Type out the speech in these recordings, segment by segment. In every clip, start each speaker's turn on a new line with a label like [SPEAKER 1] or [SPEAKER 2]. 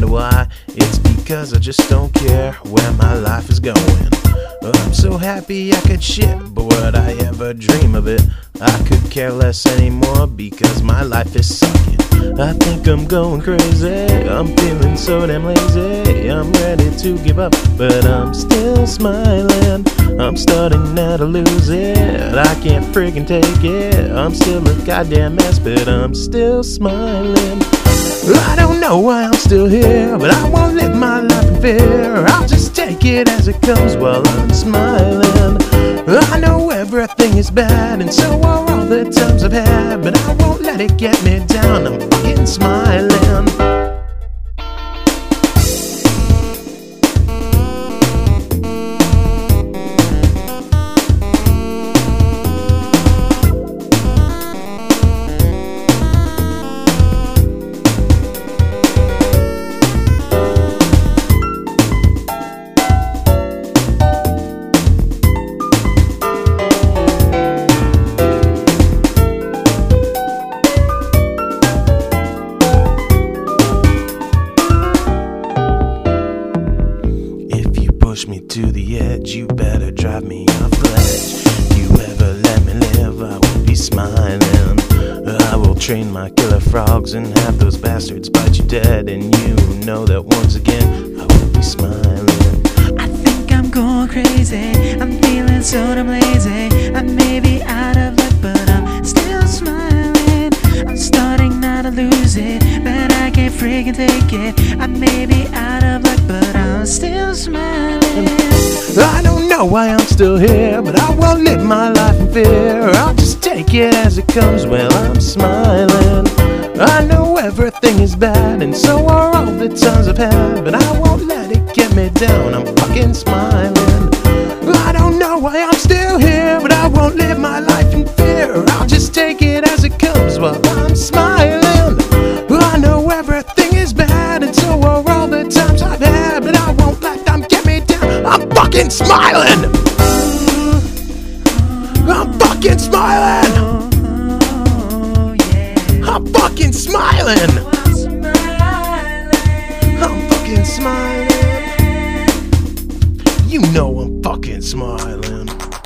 [SPEAKER 1] wonder why? It's because I just don't care where my life is going. I'm so happy I could shit, but would I ever dream of it? I could care less anymore because my life is sucking. I think I'm going crazy, I'm feeling so damn lazy. I'm ready to give up, but I'm still smiling. I'm starting now to lose it, I can't friggin' take it. I'm still a goddamn mess, but I'm still smiling. I don't know why I'm still here, but I won't live my life in fear. I'll just take it as it comes while I'm smiling. I know everything is bad, and so are all the times I've had, but I won't let it get me down. I'm fucking smiling. Push me to the edge, you better drive me off the ledge. You ever let me live, I will be smiling. I will train my killer frogs and have those bastards bite you dead. And you know that once again, I will be smiling.
[SPEAKER 2] I think I'm going crazy, I'm feeling so damn lazy. I may be out of luck, but I'm still smiling. I'm starting now to lose it, but I can't friggin' take it. I may be out of luck, but I'm still smiling.
[SPEAKER 1] I don't know why I'm still here, but I won't live my life in fear. I'll just take it as it comes while I'm smiling. I know everything is bad, and so are all the times I've had, but I won't let it get me down. I'm fucking smiling. I don't know why I'm still here, but I won't live my life in fear. I'll just take it as it comes while I'm smiling. I know everything is bad, and so are all the times I've had, but I won't let them get me down. I'm fucking smiling. I'm fucking smiling. I'm fucking smiling. I'm fucking smiling. You know I'm fucking smiling.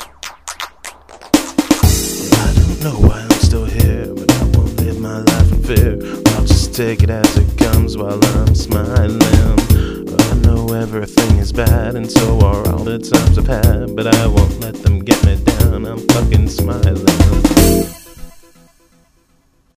[SPEAKER 1] I don't know why I'm still here, but I won't live my life in fear. I'll just take it as it comes while I'm smiling. I know everything is bad, and so are all the times I've had, but I won't let them get me down. I'm fucking smiling.